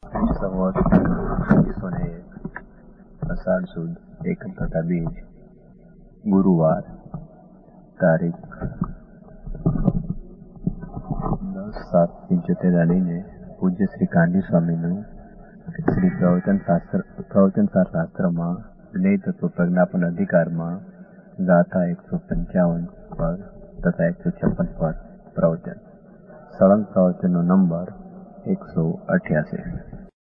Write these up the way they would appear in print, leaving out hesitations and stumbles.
સંવત 1901 અષાઢ સુદ એકમ તથા બીજ ગુરુવાર તારીખ 10/7/75 લઈને પૂજ્ય શ્રી કાંડી સ્વામીનું શ્રી પ્રવચન શાસ્ત્રમાં જ્ઞેય તત્વ પ્રજ્ઞાપન અધિકારમાં ગાથા 155 પર તથા 156 પર પ્રવચન. સળંગ પ્રવચનનો નંબર 188.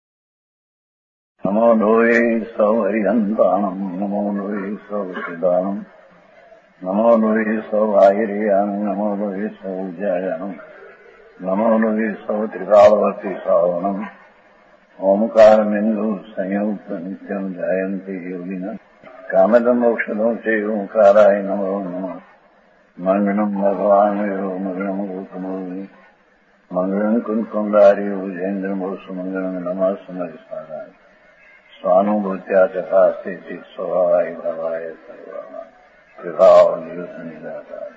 નમો લોહે સૌ હરિહંતાણમ, નમો લોહે સૌ સિદ્ધાણમ, નમો લોહે સૌ આયર્યાન, નમો લોહે સૌ જયાનમ, નમો લોહે સૌ ત્રિકાળવતી શ્રાવણમ, ઓમકાર બિંદુ સંયુક્ત નિત્યમ જાયંતી યોગિન કામદમ ઔષધો છે ઓંકારાય નમો નમઃ. મંગળમ ભગવાન મંગળમ ગૌતમોની મંગળમ કુંકુંડારી ભુજેન્દ્રમોસુ મંગળમ નમઃ સમયસ્મરાય સ્વાનુભૂત્યા ચકાસ્તે સ્વભાવાય ભાવાય સર્વા વિભાવ નિદાતા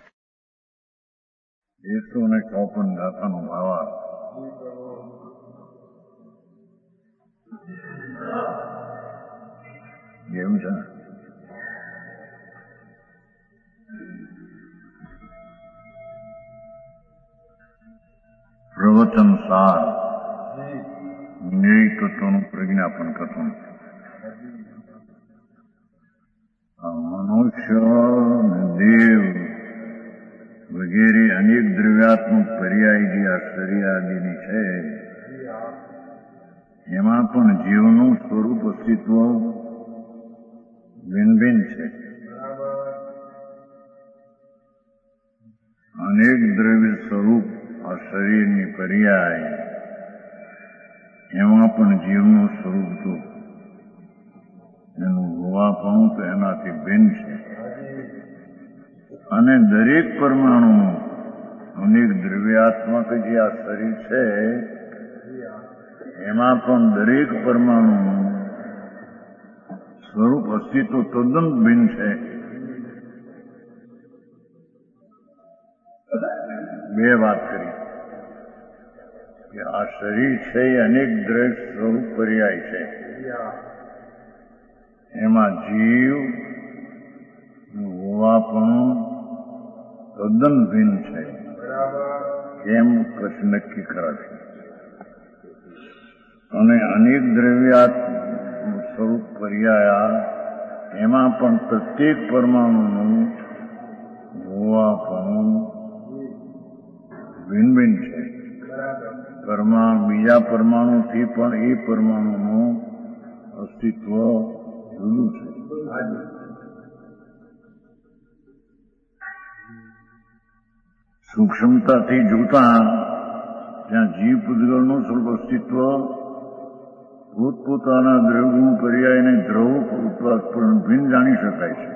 154 ગાથાનો ભાવાર્થ. કેમ છે? પ્રવચન સાર જ્ઞેય તત્વનું પ્રજ્ઞાપન કથન. મનુષ્ય દેવ વગેરે અનેક દ્રવ્યાત્મક પર્યાય જે આ શરીર આદિની છે એમાં પણ જીવનું સ્વરૂપ અસ્તિત્વ ભિન્ન ભિન્ન છે. અનેક દ્રવ્ય સ્વરૂપ આ શરીરની પર્યાય એમાં પણ જીવનું સ્વરૂપ તો એનું હોવાપણું તો એનાથી ભિન્ન છે. અને દરેક પરમાણુનું અનેક દ્રવ્યાત્મક જે આ શરીર છે એમાં પણ દરેક પરમાણુનું સ્વરૂપ અસ્તિત્વ તદ્દન ભિન્ન છે. બે વાત કરી કે આ શરીર છે એ અનેક દ્રવ્ય સ્વરૂપ પર્યાય છે. એમાં જીવ હોવાપણું તદ્દન ભિન્ન છે. કેમ કશું નક્કી કરાશે. અને અનેક દ્રવ્યાત્મક સ્વરૂપ પર્યાયા એમાં પણ પ્રત્યેક પરમાણુનું હોવાપણું ભિન્ન ભિન્ન છે. બીજા પરમાણુથી પણ એ પરમાણુનું અસ્તિત્વ જુદું છે. સૂક્ષ્મતાથી જોતા ત્યાં જીવ પૂતગલનું સ્વરૂપ અસ્તિત્વ પોતપોતાના દ્રવ્યગુણ પર્યાયને દ્રવ પણ ભિન્ન જાણી શકાય છે.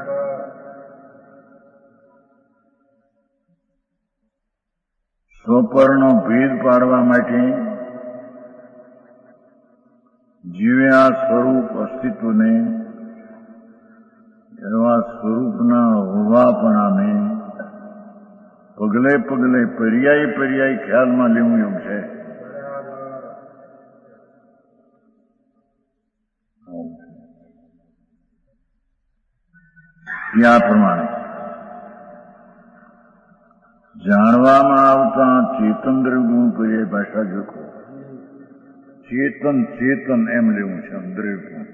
સ્વપરનો ભેદ પાડવા માટે જીવે આ સ્વરૂપ અસ્તિત્વને એવા સ્વરૂપના હોવાપણાને પગલે પગલે પર્યાય ખ્યાલમાં લેવું એવું છે. આ પ્રમાણે જાણવામાં આવતા ચેતન દ્રવ્યગુણ પર્યાય ભાષા જોખો ચેતન એમ લેવું છે. દ્રવ્ય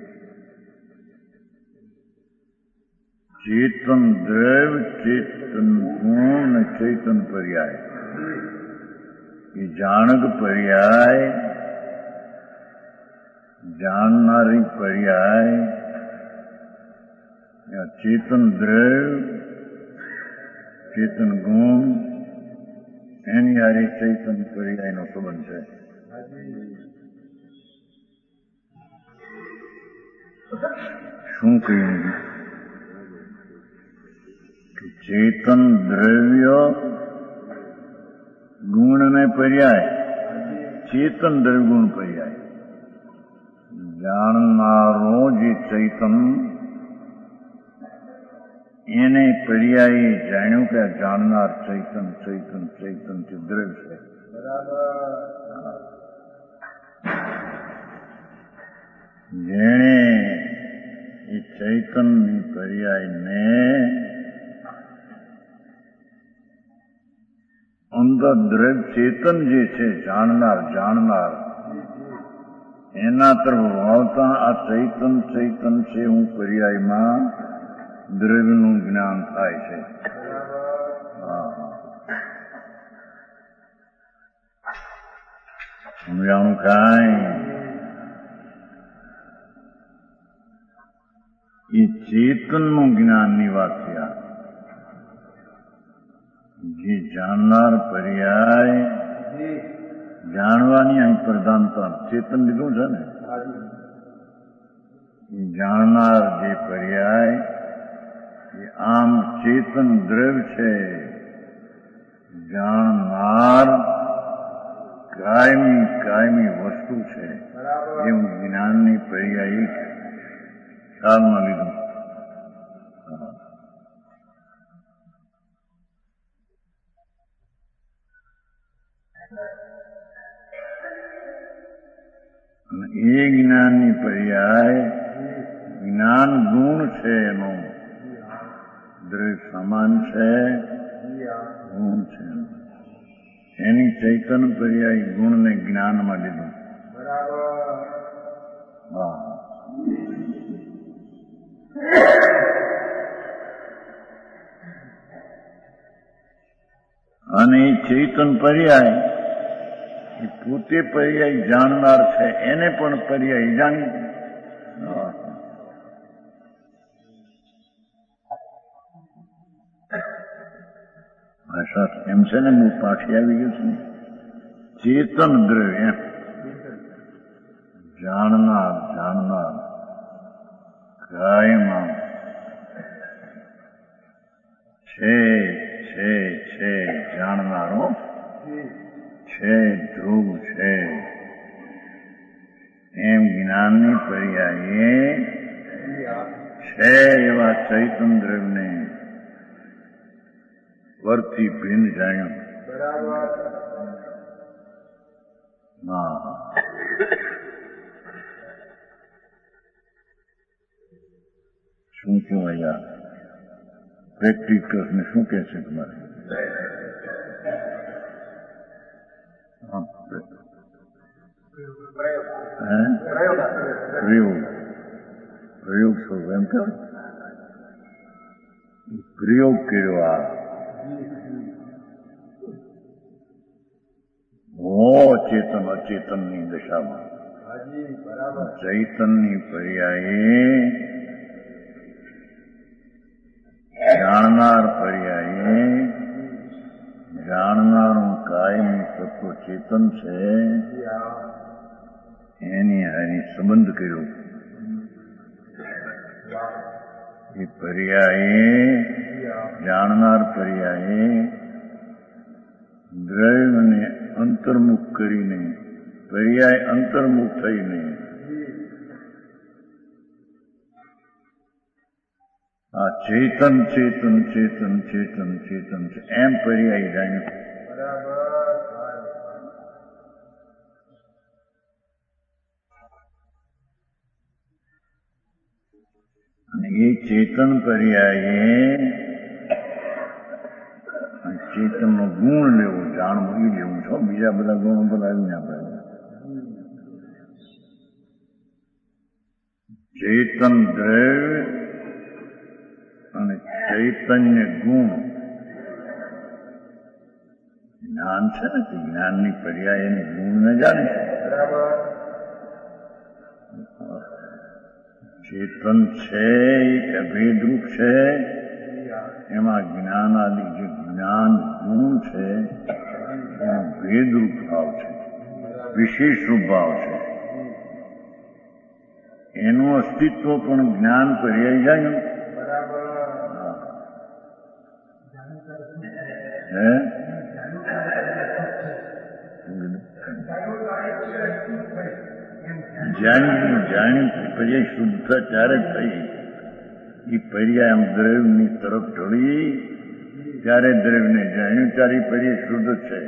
ચેતન દ્રવ્ય ચેતન ગુણ અને ચેતન પર્યાય એ જાણક પર્યાય જાણનારી પર્યાય ચેતન દ્રવ્ય ચેતન ગુણ એની હારે ચૈતન પર્યાયનો સંબંધ છે. શું કહ્યું કે ચેતન દ્રવ્ય ગુણ અને પર્યાય ચેતન દ્રવ્ય ગુણ પર્યાય જાણનારો જે ચૈતન એને પર્યાયે જાણ્યું કે જાણનાર ચૈતન ચૈતન ચૈતન તે દ્રવ્ય છે. જેણે એ ચૈતનની પર્યાયને અંદર દ્રવ્ય ચેતન જે છે જાણનાર એના તરફ વાવતા આ ચૈતન છે હું પર્યાયમાં દ્રવ્યનું જ્ઞાન થાય છે. સમજાણું કાંઈ? એ ચેતનનું જ્ઞાનની વાત છે. જે જાણનાર પર્યાય જાણવાની અહીં પ્રધાનતા ચેતન લીધું છે ને, એ જાણનાર જે પર્યાય એ આમ ચેતન દ્રવ્ય છે. જાણનાર કાયમી વસ્તુ છે એમ જ્ઞાનની પર્યાય ખ્યાલમાં લીધું. એ જ્ઞાનની પર્યાય જ્ઞાન ગુણ છે. એનો દ્રવ્ય સમાન છે, ગુણ છે. એની ચૈતન પર્યાય ગુણને જ્ઞાનમાં લીધું. અને એ ચૈતન પર્યાય એ પોતે પર્યાય જાણનાર છે, એને પણ પર્યાય જાણી. ભાષા એમ છે ને, હું પાછી આવી ગયું છું. ચેતન દ્રવ્ય એમ જાણનાર કાયમાં છે જાણનારો છે, ધ્રુવ છે એમ જ્ઞાનની પર્યાયે છે એવા ચૈતન દ્રવ્યને પરથી ભિન્ન જાણ્યું. શું કહેવાય? પ્રેક્ટિકલ્સને શું કહે છે તમારે? પ્રયોગ શું એમ કહો? પ્રયોગ કર્યો આ ચેતન અચેતનની દશામાં ચૈતનની પર્યાયે જાણનાર પર્યાયે જાણનારું કાયમી તત્વ ચેતન છે એની સંબંધ કર્યો. એ પર્યાયે જાણનાર પર્યાયે દ્રવ્યને અંતર્મુખ કરીને પર્યાય અંતર્મુખ થઈને આ ચેતન છે એમ પર્યાય જાણ્યું. અને એ ચેતન પર્યાયે ચેતનનો ગુણ લેવો, જાણવું એ લેવું છો. બીજા બધા ગુણો બોલાવી ના પડે. ચેતન દ્રવ્ય અને ચૈતન્ય ગુણ જ્ઞાન છે ને, તે જ્ઞાનની પર્યાય એને ગુણને જાણે છે. ચેતન છે એ અભેદરૂપ છે. એમાં જ્ઞાન આદિ જે જ્ઞાન ગુણ છે એનો ભેદરૂપ ભાવ છે, વિશેષ રૂપ ભાવ છે. એનું અસ્તિત્વ પણ જ્ઞાન પર્યાય જાણ્યું. જાણ્યું પર્યાય શુદ્ધતા ત્યારે થઈ. એ પર્યાય આમ દ્રવ્યની તરફ ઢળી ત્યારે દ્રવ્યને જાણ્યું ત્યારે પર્યાય શુદ્ધ છે.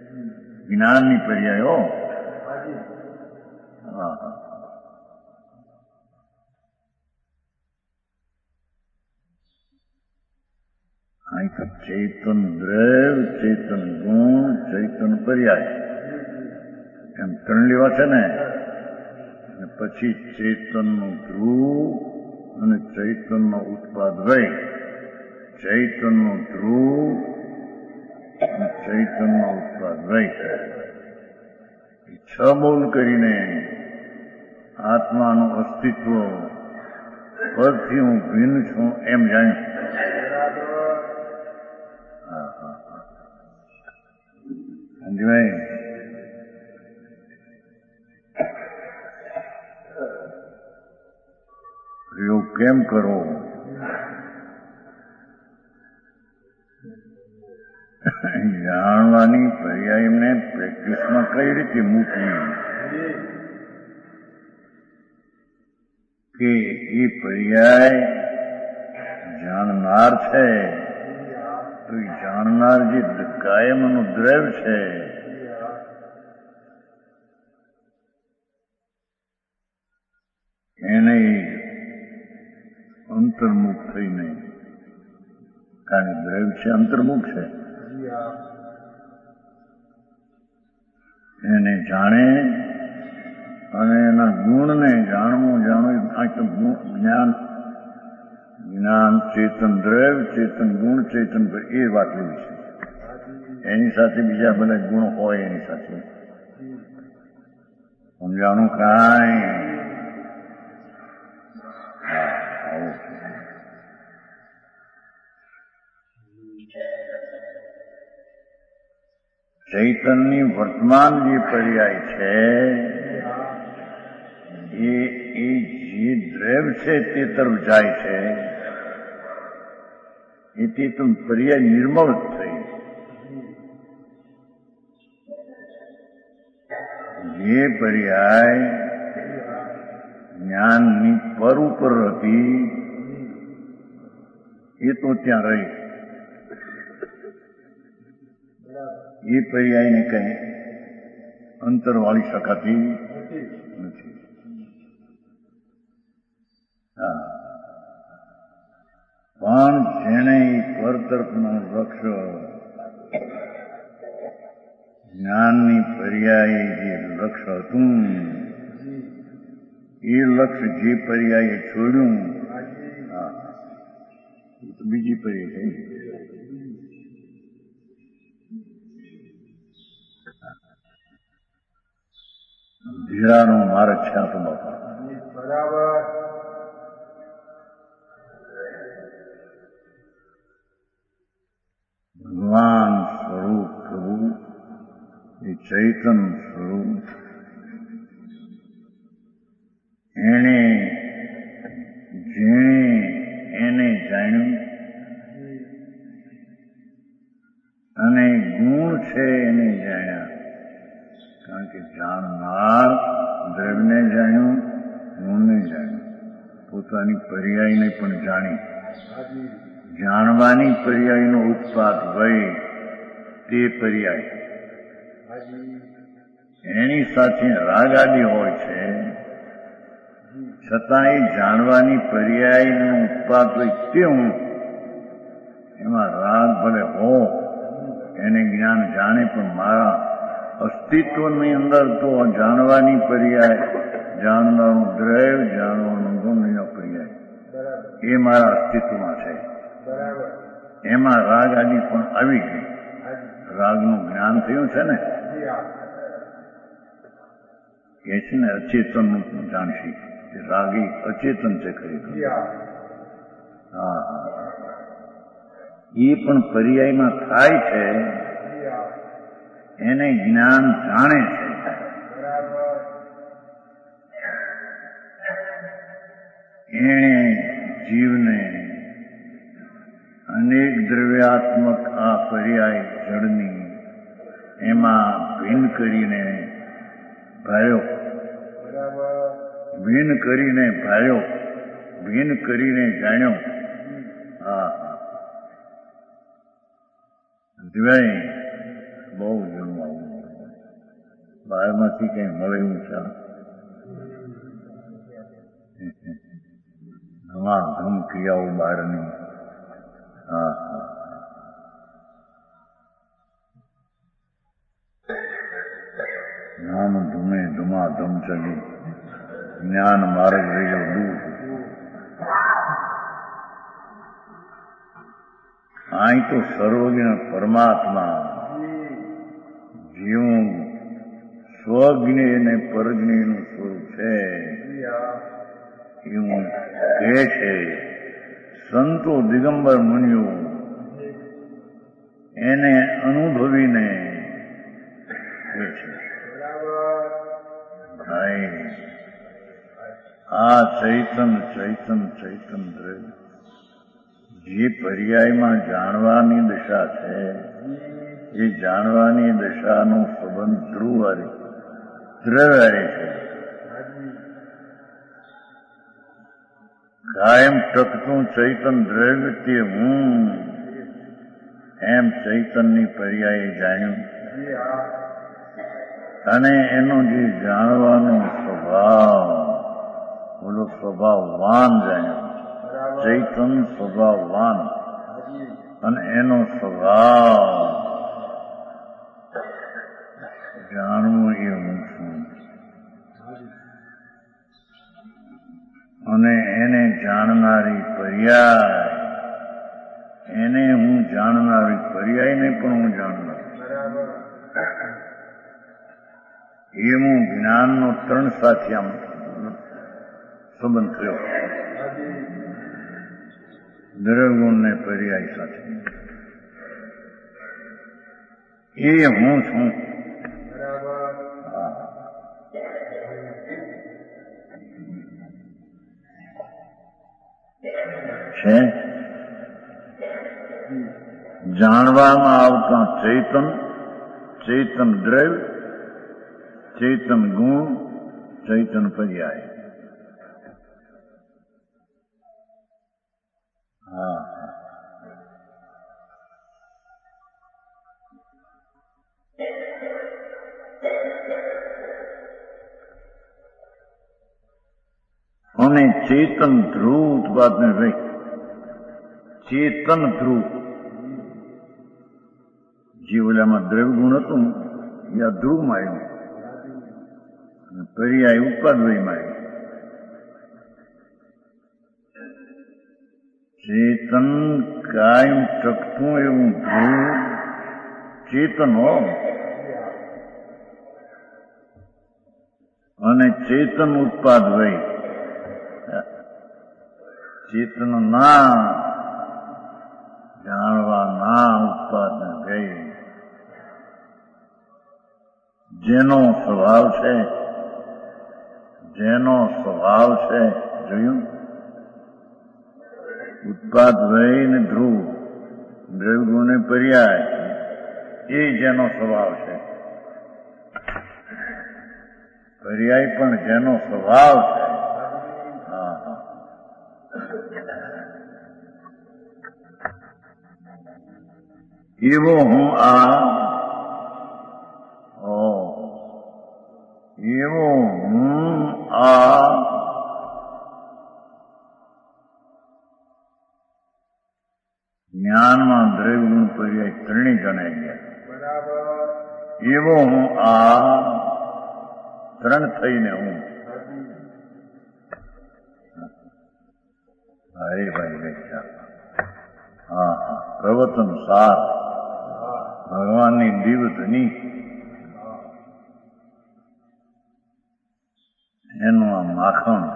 જ્ઞાનની પર્યાય ચૈતન દ્રવ, ચૈતન ગુણ, ચૈતન પર્યાય એમ ત્રણ લેવા છે ને. અને પછી ચૈતનનું ધ્રુવ અને ચૈતનનો ઉત્પાદ વય, ચૈતનનો ધ્રુવ અને ચૈતનનો ઉત્પાદ વય, છ બોલ કરીને આત્માનું અસ્તિત્વ પરથી હું ભિન્ન છું એમ જાણ્યું. સમજાય? પ્રયોગ કેમ કરો? જાણવાની પર્યાયને પ્રેક્ટિસમાં કઈ રીતે મૂકવી કે એ પર્યાય જાણનાર છે, તો એ જાણનાર જે કાયમનું દ્રવ્ય છે એને અંતર્મુખ થઈને, કારણ કે દ્રવ્ય છે અંતર્મુખ છે, એને જાણે અને એના ગુણને જાણવું. જ્ઞાન જ્ઞાન ચેતન દ્રવ્ય, ચેતન ગુણ, ચેતન એ વાત લેવી છે. એની સાથે બીજા બધા ગુણ હોય એની સાથે સમજાણું કાંઈ. ચૈતનની વર્તમાન જે પર્યાય છે એ જે દ્રવ્ય છે તે તરફ જાય છે. એથી તો પર્યાય નિર્મળ જ થઈ. જે પર્યાય જ્ઞાનની પર ઉપર હતી એ તો ત્યાં રહી. એ પર્યાયને કઈ અંતર વાળી શકાતી નથી. પણ જેને પર તરફનું લક્ષ્ય જ્ઞાનની પર્યાય જે લક્ષ્ય હતું એ લક્ષ્ય જે પર્યાયે છોડ્યું બીજી પર્યાય થઈ. ધીરાનો માર્ગ છે તો બાપા બરાબર. ભગવાન સ્વરૂપ પ્રભુ એ ચૈતન સ્વરૂપ એને જેણે એને જાણ્યું અને ગુણ છે એને જાણ્યા. કારણ કે જાણનાર દ્રવ્યને જાણ્યું, ગુણને જાણ્યું, પોતાની પર્યાયને પણ જાણી. જાણવાની પર્યાયનો ઉત્પાદ હોય તે પર્યાય એની સાથે રાગ આદિ હોય છે, છતાં એ જાણવાની પર્યાયનો ઉત્પાદ હોય તે હું એમાં રાગ ભલે હો એને જ્ઞાન જાણે, પણ મારા અસ્તિત્વની અંદર તો જાણવાની પર્યાય, જાણવાનું દ્રવ્ય, જાણવાનું ગુણ પર્યાય એ મારા અસ્તિત્વમાં છે. એમાં રાગ આદિ પણ આવી ગઈ. રાગનું જ્ઞાન થયું છે ને એ છે ને અચેતનનું જાણશી. રાગી અચેતન છે ખરેખર. હા, એ પણ પર્યાયમાં થાય છે, એને જ્ઞાન જાણે છે. એને જીવને અનેક દ્રવ્યાત્મક આ પર્યાય જળની એમાં ભિન્ન કરીને ભાળ્યો, ભિન્ન કરીને ભાળ્યો, ભિન્ન કરીને જાણ્યો. હા, દિવાય બહુ જમવાનું બહારમાંથી કઈ મળે એવું છે. ધમાધમ ક્રિયાઓ બહારની. હા, નામ ધૂમે ધુમાધમ ચલી, જ્ઞાન માર્ગ રહ્યો દૂર. અહીં તો સર્વજ્ઞ પરમાત્મા જીવ સ્વજ્ઞ અને પરજ્ઞનું સ્વરૂપ છે એવું કહે છે. સંતો દિગંબર મુનિઓ એને અનુભવીને કહે છે ભાઈ આ ચૈતન ચૈતન ચૈતન દ્રવ્ય જે પર્યાયમાં જાણવાની દશા છે એ જાણવાની દશાનો સંબંધ ધ્રુવારી દ્રવ્યારી છે. કાયમ ટકતું ચૈતન દ્રવ્ય તે હું એમ ચૈતનની પર્યાયે જાણ્યું અને એનો જે જાણવાનો સ્વભાવ બોલો સ્વભાવવાન જાણ્યો. ચૈતન સ્વભાવવાન અને એનો સ્વભાવ જાણવું એ હું છું અને એને જાણનારી પર્યાય એને હું જાણનારી પર્યાયને પણ હું જાણનાર એવું જ્ઞાનનો ત્રણ સાથે આમ સંબંધ થયો. દ્રવ્યગુણ ને પર્યાય સાથે એ હું છું. છે જાણવામાં આવતા ચૈતન, ચૈતન દ્રવ્ય, ચૈતન ગુણ, ચૈતન પર્યાય. અને ચેતન ધ્રુવ ઉત્પાદન રહી. ચેતન ધ્રુવ જે ઓલામાં દ્રવ્ય ગુણ હતું એ આ ધ્રુવમાં આવ્યું, પર્યાય ઉત્પાદનમાં આવ્યું. ચેતન કાયમ ટકતું એવું ધ્રુવ ચેતન હો અને ચેતન ઉત્પાદ રહી. ચેતન ના જાણવા ના ઉત્પાદન ગઈ. જેનો સ્વભાવ છે, જેનો સ્વભાવ છે જોયું ઉત્પાદ વય ને ધ્રુવ દ્રવ્યગુણ ને પર્યાય એ જેનો સ્વભાવ છે. પર્યાય પણ જેનો સ્વભાવ છે. એવો હું આ એવો હું આ જ્ઞાનમાં દ્રવ્યગુણ પર્યાય ત્રણેય ગણાઈ ગયા. એવો હું આ ત્રણ થઈને હું હરિભાઈ વ્યાખ્યા. હા હા પ્રવચન સાર ભગવાનની દિવ્યધ્વનિ એનું આ માખણ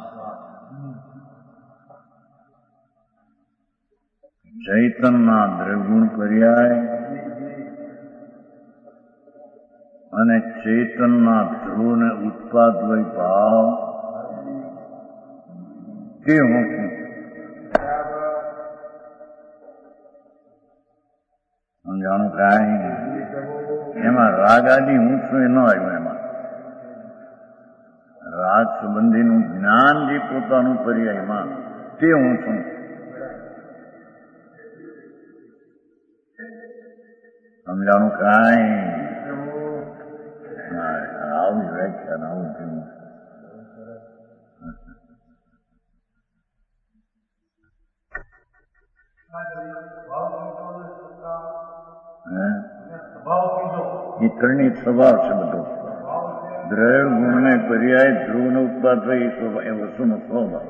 ચૈતનના દ્રવ્યગુણ પર્યાય અને ચેતનના ધ્રુવને ઉત્પાદ વય ભાવ તે હું છું. સમજાણું કાંઈ એમાં રાગ આદિ હું છું એ ન આવ્યું. એમાં રાગ સંબંધીનું જ્ઞાન જે પોતાનું પર્યાયમાં તે હું છું. સમજાણું કાંઈ આવું વ્યાખ્યાન આવું થયું. એ ત્રણેય સ્વભાવ છે બધો. દ્રવ્ય ગુણને પર્યાય ધ્રુવનો ઉત્પાદ થાય એ વસ્તુનો સ્વભાવ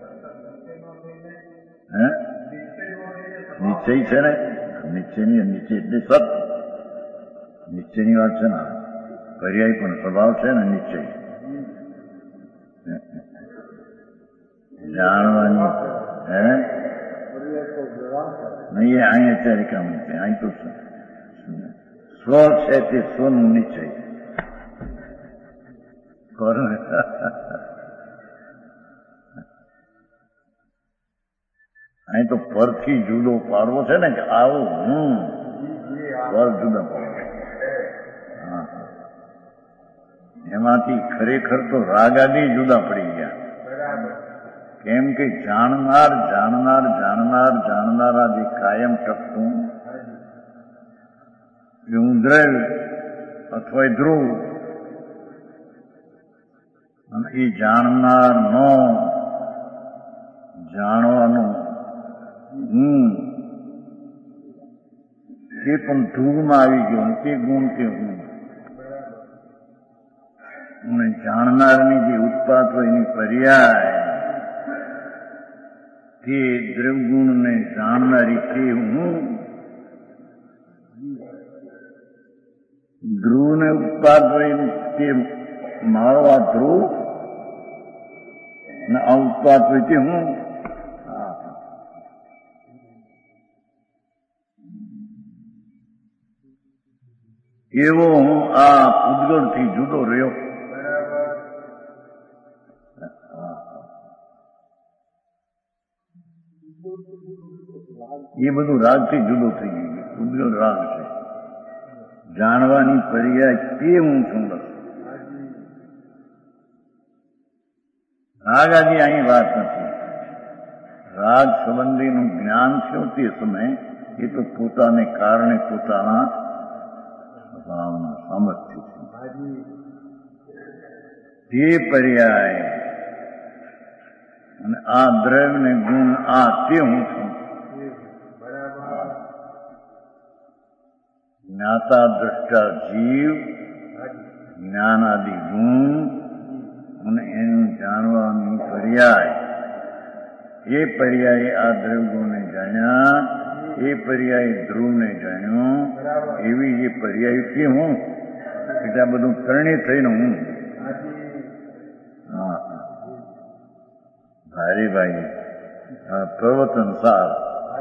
છે. નિશ્ચય છે ને, નિશ્ચય એટલે સત, નિશ્ચયની વાત છે ને. પર્યાય પણ સ્વભાવ છે ને નિશ્ચય. જાણવાની નહીં, અહીં અત્યારે કામ નથી. અહીં તો સ્વ છે તે સ્વનું નિશ્ચય. અહીં તો પરથી જુદો પાડવો છે ને કે આવું પર જુદા પાડવો. એમાંથી ખરેખર તો રાગ આદિ જુદા પડી ગયા. કેમ કે જાણનાર જાણનાર જાણનાર જાણનારા જે કાયમ ટકતું એ દ્રવ્ય અથવા ધ્રુવ, અને એ જાણનાર નો જાણવાનું એ પણ ધ્રુવમાં આવી ગયો. તે ગુણ કે હું અને જાણનારની જે ઉત્પાદ હોય એની પર્યાય તે દ્રવગુણને જાણનારી તે હું. ધ્રુવને ઉત્પાદ હોય તે મારો આ ધ્રુવ અને આ ઉત્પાદ હોય તે હું. એવો હું આ પૂતગળથી જુદો રહ્યો. એ બધું રાગથી જુદો થઈ ગયું. પૂતગળ રાગ છે. જાણવાની પર્યાય તે હું છું. રાગ આદિ અહીં વાત નથી. રાગ સંબંધીનું જ્ઞાન થયું તે સમય એ તો પોતાને કારણે પોતાના સ્વભાવના સામર્થ્ય છે. તે પર્યાય અને આ દ્રવ્ય ને ગુણ આ તે હું છું. જ્ઞાતા દ્રષ્ટા જીવ, જ્ઞાનાદિ ગુણ અને એનું જાણવાની પર્યાય, એ પર્યાય આ દ્રવ્યોને જાણ્યા, એ પર્યાય ધ્રુવને જાણ્યો. એવી જે પર્યાય કે હું એટલે આ બધું ત્રણે થઈને હું. ભારે ભાઈ પ્રવચન સાર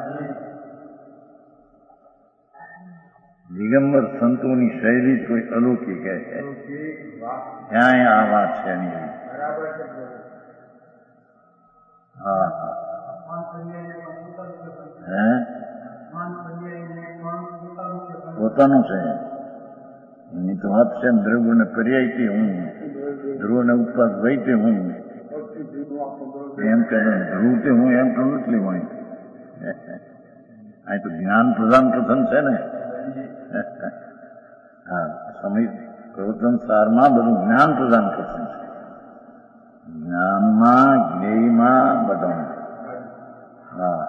દિગંબર સંતોની શૈલી જ કોઈ અલૌકિક છે. ક્યાંય આ વાત છે નહીં. પોતાનું છે એની તો વાત છે. દ્રવ્યને પર્યાય તે હું, ધ્રુવને ઉત્પાદ વહી તે હું. એમ કે ધ્રુવ તે હું એમ તો નથી લેવાય. આ તો જ્ઞાન પ્રધાન કથન છે ને. હા, સમય પ્રવચન સારમાં બધું જ્ઞાન પ્રદાન કરશે. જ્ઞાનમાં જ્ઞેયમાં બધું. હા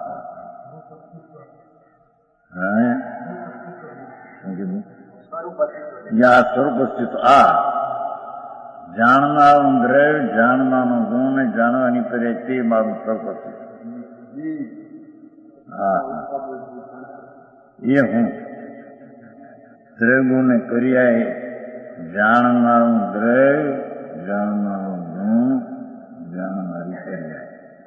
સ્વરૂપ અસ્તિત્વ. આ જાણનારું દ્રવ્ય, જાણનારું ગુણ ને જાણવાની પર્યાય તે મારું સ્વરૂપ અસ્તિત્વ. હા, એ હું દ્રવ્યોને પર્યાય જાણનારું દ્રવ્ય, જાણનારું ગુણ, જાણનારી પર્યાય.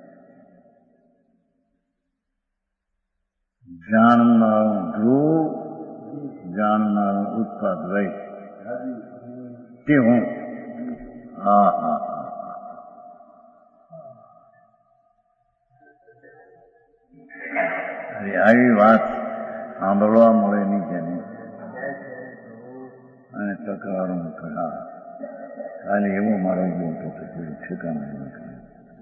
જાણનારું ધ્રુવ, જાણનારું ઉત્પાદ વય તે હું. હા હા હા. આવી વાત સાંભળવા મળે નહીં કે નહીં. અને તકરારો કરા ખાલી એવો મારો ગયો તો કોઈ ઠેકાણા નથી.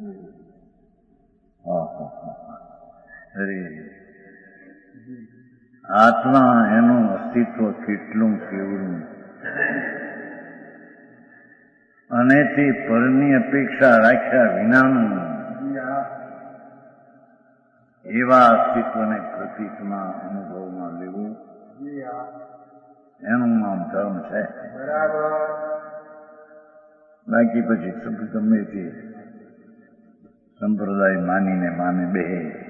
હા હા હા. અરે આત્મા એનું અસ્તિત્વ કેટલું કેવડું, અને તે પરની અપેક્ષા રાખ્યા વિનાનું એવા અસ્તિત્વને પ્રતીકમાં અનુભવમાં લેવું, એનું નામ ધર્મ છે. બાકી પછી ગમે તે સંપ્રદાય માનીને માને બે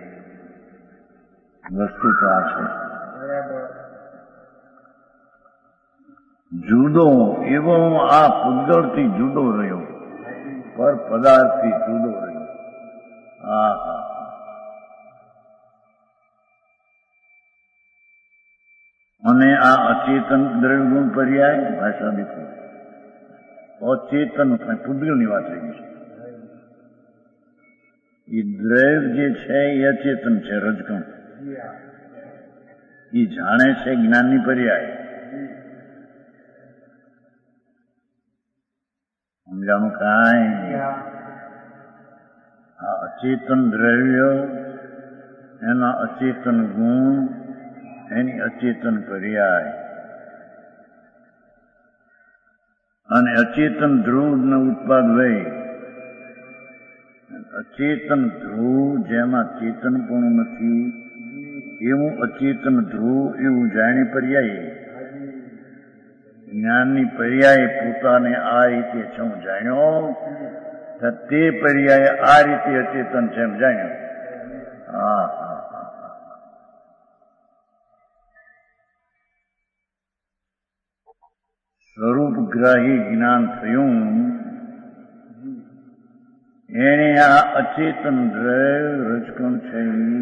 વસ્તુ તો આ છે. જુદો એવો હું આ પૂતગળથી જુદો રહ્યો, પર પદાર્થથી જુદો રહ્યો. અને આ અચેતન દ્રવ્યગુણ પર્યાય ભાષા દીકરી અચેતન પૂતગળની વાત રહી છે. એ દ્રવ્ય જે છે એ અચેતન છે, રજકણ. એ જાણે છે જ્ઞાનની પર્યાય. સમજાણું કાંઈ? આ અચેતન દ્રવ્ય, એના અચેતન ગુણ, એની અચેતન પર્યાય અને અચેતન ધ્રુવ ન ઉત્પાદ વય. અચેતન ધ્રુવ જેમાં ચેતન પણ નથી એવું અચેતન ધ્રુવ એવું જાણી પર્યાય. જ્ઞાનની પર્યાય પોતાને આ રીતે છે હું જાણ્યો, તે પર્યાય આ રીતે અચેતન છે એમ જાણ્યો. સ્વરૂપગ્રાહી જ્ઞાન થયું, એને આ અચેતન દ્રવ્ય રજકણ છે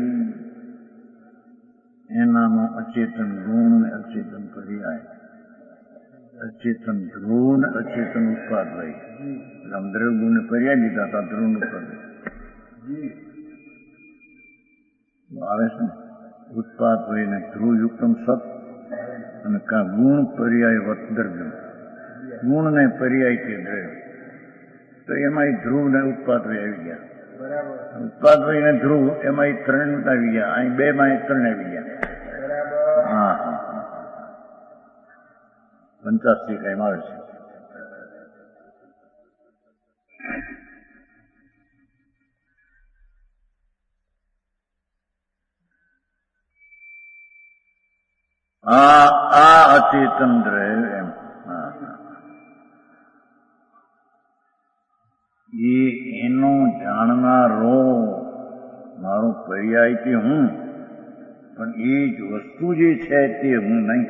એનાનો અચેતન ગુણ ને અચેતન પર્યાય, અચેતન ધ્રુવ ને અચેતન ઉત્પાદ હોય. આમ દ્રવ્ય ગુણ ને પર્યાય લીધા હતા, ધ્રુવ નું પદ આવે છે ને. ઉત્પાદ હોય ને ધ્રુવ યુક્તમ સત અને કા ગુણ પર્યાય વત દ્રવ્ય. ગુણ ને પર્યાય કે દ્રવ્ય તો એમાં ધ્રુવ ને ઉત્પાદ વય આવી ગયા. ઉત્પાદ વય ને ધ્રુવ એમાં ત્રણ આવી ગયા. અહીં બે માં ત્રણ આવી ગયા. 85 કાયમ આવે છે. આ અચેતન દ્રવ્ય એમ એનો જાણનારો મારો પર્યાય કે હું, પણ એ જ વસ્તુ જે છે તે હું નહીં.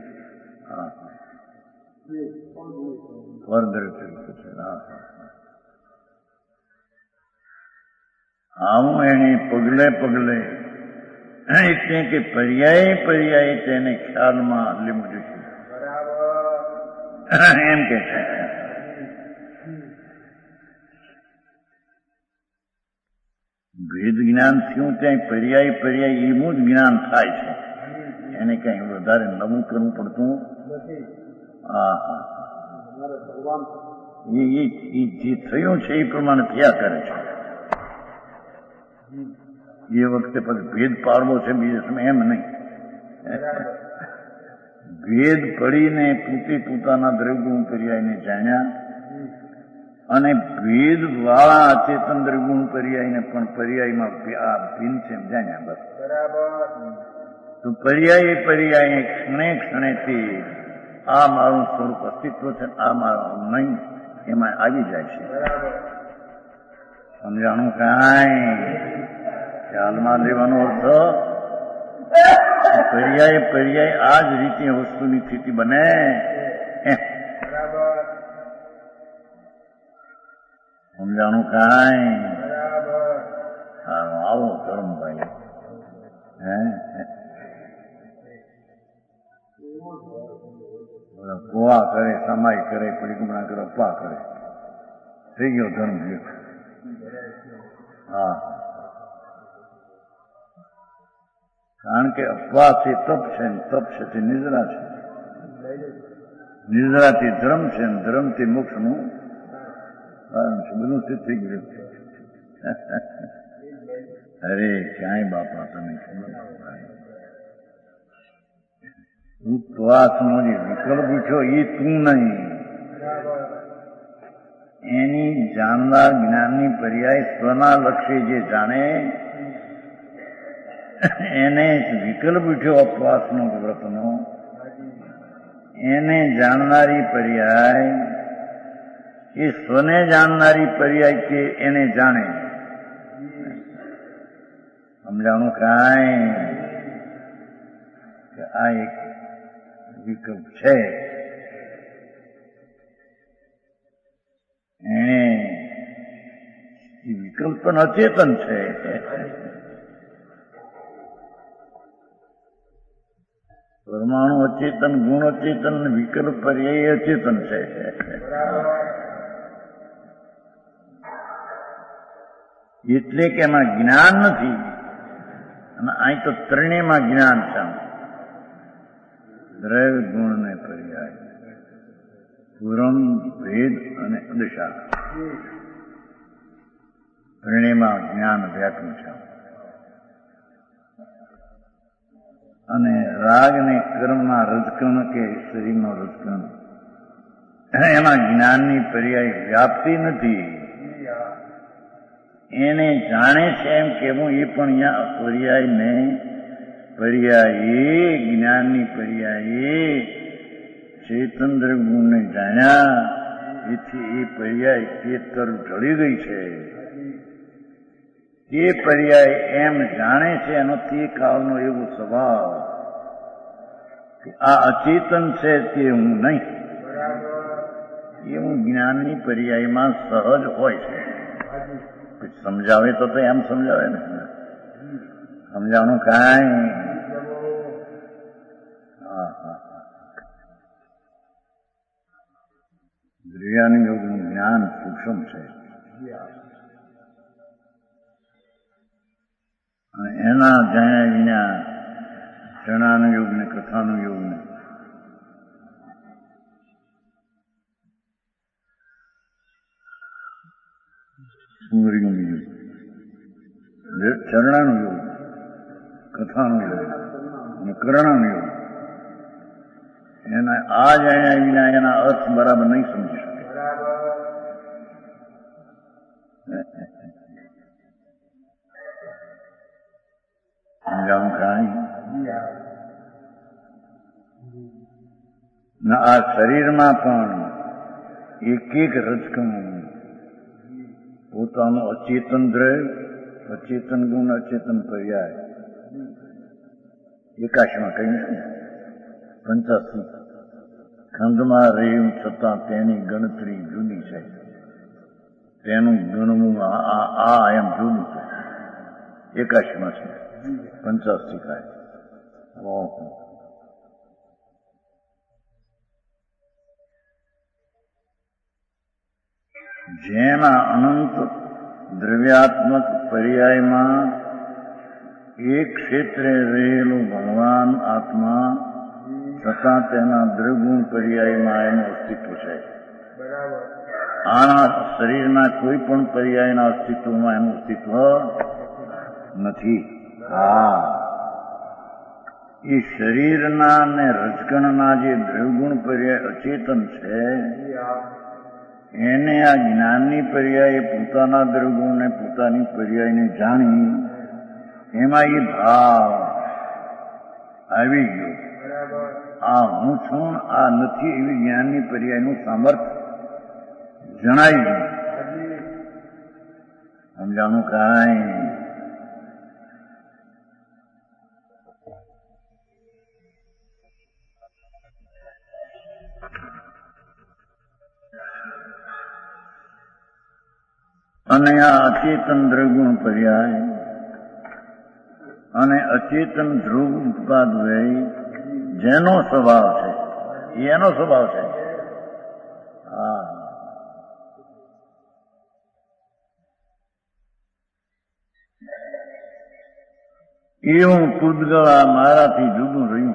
આવું એને પગલે પગલે એટલે કે પર્યાય પર્યાય તેને ખ્યાલમાં લેવું જોઈએ એમ કે છે. ભેદ જ્ઞાન થયું ત્યાં પર્યાય પર્યાય એવું જ જ્ઞાન થાય છે. એને કઈ વધારે નવું કરવું પડતું જે થયું છે એ પ્રમાણે થયા કરે છે. એ વખતે પછી ભેદ પાડવો છે બીજે સમય એમ નહીં. ભેદ પડીને પોતાના દ્રવ્યગુણ પર્યાયને જાણ્યા અને ભેદ વાળા અચેતન દ્રવ્યગુણ પર્યાયને પણ પર્યાયમાં આ ભિન્ન છે એમ જાણ્યા. બસ તો પર્યાય પર્યાય ક્ષણે ક્ષણેથી આ મારું સ્વરૂપ અસ્તિત્વ છે, આ મારું નહીં, એમાં આવી જાય છે. સમજાણું કાંઈ? ખ્યાલમાં લેવાનો અર્થ પર્યાય પર્યાય આ જ રીતે વસ્તુની સ્થિતિ બને. સમજાણું કાંઈ? આવો ધર્મભાઈ પોવા કરે, સમાય કરે, પરિક્રમણા કરે, અપા કરે, થઈ ગયો ધર્મ. કારણ કે અપવાસ એ તપ છે ને તપ છે તે નિદ્રા છે. નિદ્રાથી ધર્મ છે ને ધર્મથી મોક્ષનું કારણ છે. બધું સિદ્ધ થઈ ગયું છે. અરે ક્યાંય બાપા તમે ઉપવાસનો જે વિકલ્પ પૂછ્યો એ તું નહીં. એની જાણનાર જ્ઞાનની પર્યાય સ્વના લક્ષ્ય જે જાણે એને વિકલ્પ ઉઠ્યો અપવાસનો વ્રતનો. એને જાણનારી પર્યાય એ સ્વને જાણનારી પર્યાય કે એને જાણે. સમજાણું કાંઈ કે આ એક વિકલ્પ છે. એ વિકલ્પ પણ અચેતન છે. પરમાણુ અચેતન, ગુણ અચેતન, વિકલ્પ પર્યાય અચેતન છે. એટલે કે એમાં જ્ઞાન નથી, અને અહીં તો ત્રણેયમાં જ્ઞાન છે. દ્રવ્ય, ગુણ ને પર્યાય, પૂરમ, ભેદ અને અદશા, ત્રણેયમાં જ્ઞાન વ્યાપનું છે. અને રાગ ને કર્મના રજકણ કે શરીરનો રજકણ, એમાં જ્ઞાનની પર્યાય વ્યાપતી નથી. એને જાણે છે એમ કેવું, એ પણ અહીંયા પર્યાય ને પર્યાયે, જ્ઞાનની પર્યાયે ચેતન દ્રવ્યને જાણ્યા, એથી એ પર્યાય તે તરફ ઢળી ગઈ છે. તે પર્યાય એમ જાણે છે, એનો તે કાળનો એવો સ્વભાવ કે આ અચેતન છે તે હું નહીં, એવું જ્ઞાનની પર્યાયમાં સહજ હોય છે. સમજાવે તો એમ સમજાવે ને, સમજાવવાનું કાંઈ. દ્રવ્યાનું યોગનું જ્ઞાન સૂક્ષ્મ છે. એના જાણ્યા વિના ક્ષણાનું યોગ ને કથાનું યોગ ને સુંદરીનું યોગ, ચરણાનું યોગ, કથાનું યોગ અને કરણાનું યોગ, એના આ જાણ્યા વિના એના અર્થ બરાબર નહીં સમજી શકે. સમજાવું કાંઈ. આ શરીરમાં પણ એક એક રજકણું પોતાનું અચેતન દ્રવ્ય, અચેતન ગુણ, અચેતન પર્યાય એકાશમાં કહ્યું છે. 85 ખંડમાં રહ્યું છતાં તેની ગણતરી જુદી છે, તેનું ગણવું આ એમ જુદું છે. એકાશમાં છે 85 કાય. જેના અનંત દ્રવ્યાત્મક પર્યાયમાં એક ક્ષેત્રે રહેલું ભગવાન આત્મા છતાં તેના દ્રગુણ પર્યાયમાં એનું અસ્તિત્વ છે. આના શરીરના કોઈ પણ પર્યાયના અસ્તિત્વમાં એનું અસ્તિત્વ નથી. એ શરીરના ને રજકણના જે દ્રવગુણ પર્યાય અચેતન છે, એને આ જ્ઞાનની પર્યાય પોતાના દ્રવગુણ ને પોતાની પર્યાયને જાણી એમાં એ ભાવ આવી ગયો. આ હું છું, આ નથી, એવી જ્ઞાનની પર્યાયનું સામર્થ્ય જણાઈ ગયું. સમજાનું કાંઈ. અને આ અચેતન દ્રગુણ પર્યાય અને અચેતન ધ્રુવ ઉત્પાદ વ્યય જેનો સ્વભાવ છે, એનો સ્વભાવ છે. એવું પૂતગળા મારાથી જુદું રહ્યું,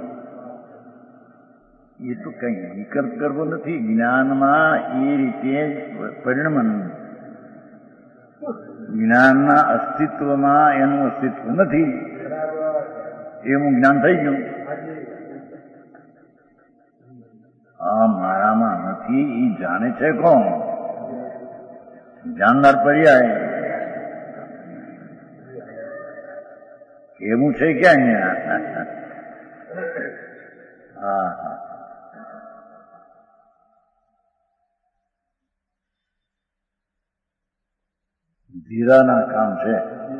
એ તો કઈ વિકલ્પ કરવો નથી. જ્ઞાનમાં એ રીતે પરિણમન, જ્ઞાનના અસ્તિત્વમાં એનું અસ્તિત્વ નથી એવું જ્ઞાન થઈ ગયું. આ મારામાં નથી એ જાણે છે કોણ? જાણનાર પર્યાય. એવું છે ક્યાં અહીંયા? ધીરાના કામ છે.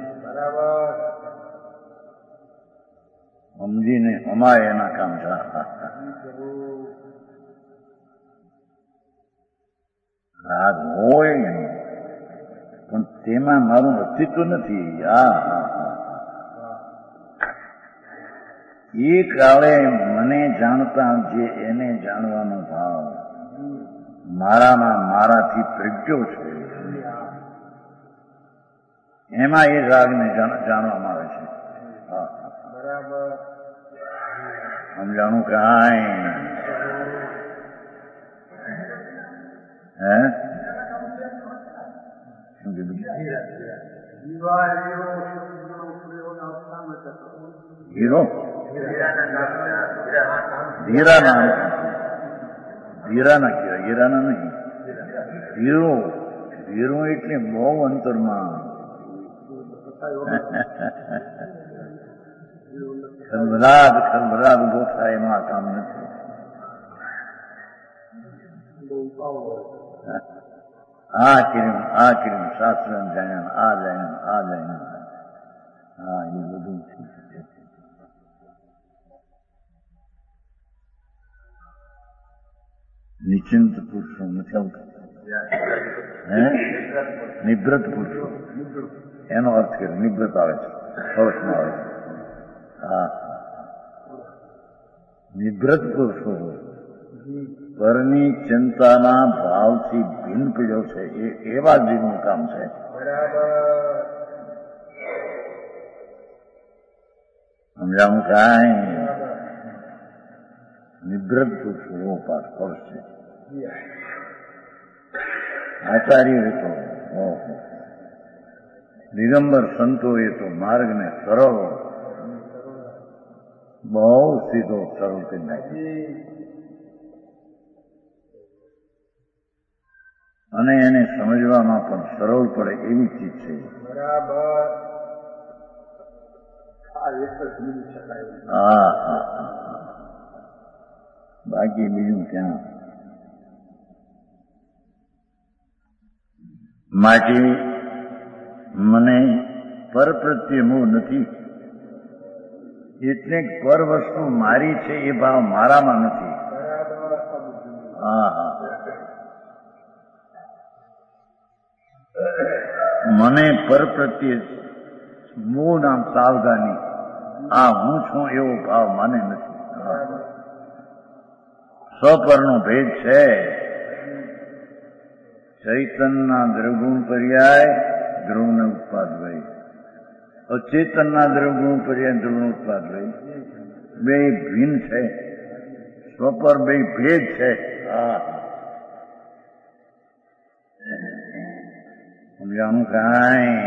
સમજીને અમાય એના કામ છે. રાગ હોય પણ તેમાં મારું અસ્તિત્વ નથી. એ કાળે મને જાણતા જે એને જાણવાનો ભાવ મારામાં મારાથી પ્રગટ્યો છે, એમાં એ રાગને જાણવામાં આવે છે. સમજાણું કાંઈ? હે શું કીધું? હીરો ધીરાના કહેવાય, હીરાના નહીં. હીરો એટલે બહુ અંતરમાં ખલભરાદ ઉભો થાય એમાં કામ નથી. આ કર્યું શાસ્ત્ર જાણ્યા, આ જાણ્યું. હા, એ બધું છે. નિશ્ચિંત પુરુષો નથી આવતું. નિવૃત્ત પુરુષો એનો અર્થ કર્યો. નિવૃત્ત આવે છે, ફર્સ્ટમાં આવે છે. હા, નિવૃત્ત પુરુષો પરની ચિંતાના ભાવથી ભિન્ન પીડ્યો છે, એવા જીવનું કામ છે. સમજાવું કાંઈ? નિવૃત્ત પુરુષો એવો પાઠ ફર્સ્ટ છે. આચાર્ય તો દિગંબર સંતો એ તો માર્ગને સરળ, બહુ સીધો સરળ કરી નાખ્યો અને એને સમજવામાં પણ સરળ પડે એવી ચીજ છે. હા, બાકી બીજું ક્યાં? માટે મને પર પ્રત્યે મોહ નથી, એટલે પર વસ્તુ મારી છે એ ભાવ મારામાં નથી. હા, મને પર પ્રત્યે મોહ નામ સાવધાની, આ હું છું એવો ભાવ મને નથી. સ્વપરનો ભેદ છે. ચૈતનના દ્રવગુણ પર્યાય ધ્રુવને ઉત્પાદ હોય, અચેતનના દ્રવગુણ પર્યાય ધ્રુવનો ઉત્પાદ હોય. બે ભિન્ન છે. સ્વપર બે ભેદ છે. સમજાણું કાંઈ?